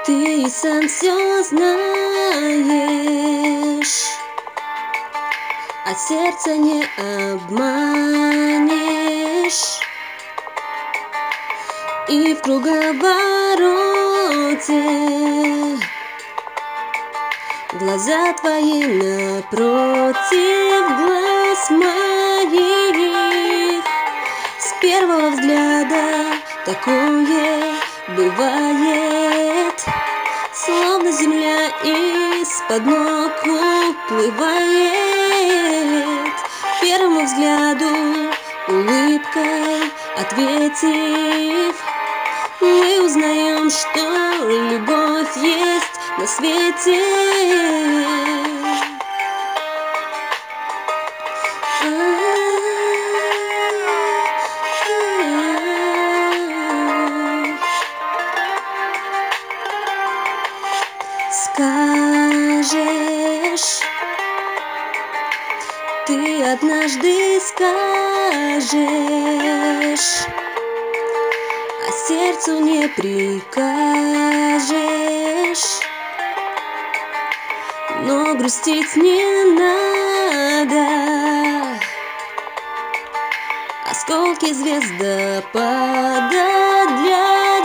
Ты сам все знаешь, а сердце не обманешь. И в круговороте глаза твои напротив глаз моих. С первого взгляда такое бывает, словно земля из-под ног уплывает. Первому взгляду улыбкой ответив, мы узнаем, что любовь есть на свете. Скажешь, ты однажды скажешь, а сердцу не прикажешь. Но грустить не надо, осколки звездопада для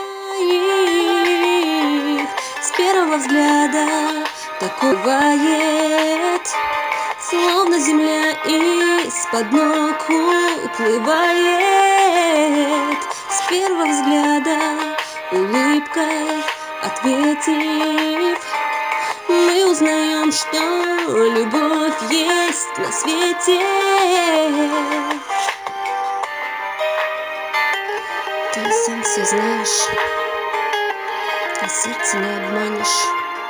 двоих. С первого взгляда такое бывает, словно земля из-под ног уплывает. С первого взгляда улыбкой ответив, мы узнаем, что любовь есть на свете. Ты сам все знаешь, а сердце не обманешь.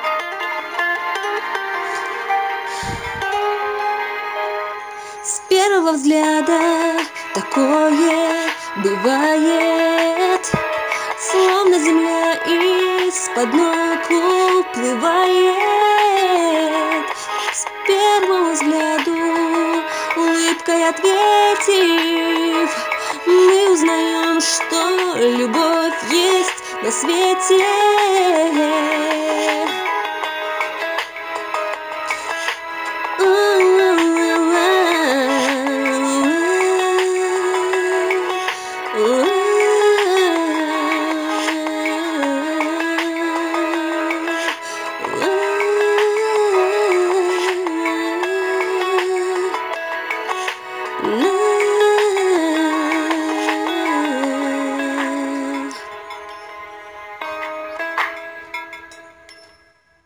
С первого взгляда такое бывает, словно земля из-под ног уплывает. С первого взгляду улыбкой ответив, мы узнаем, что любовь есть на свете.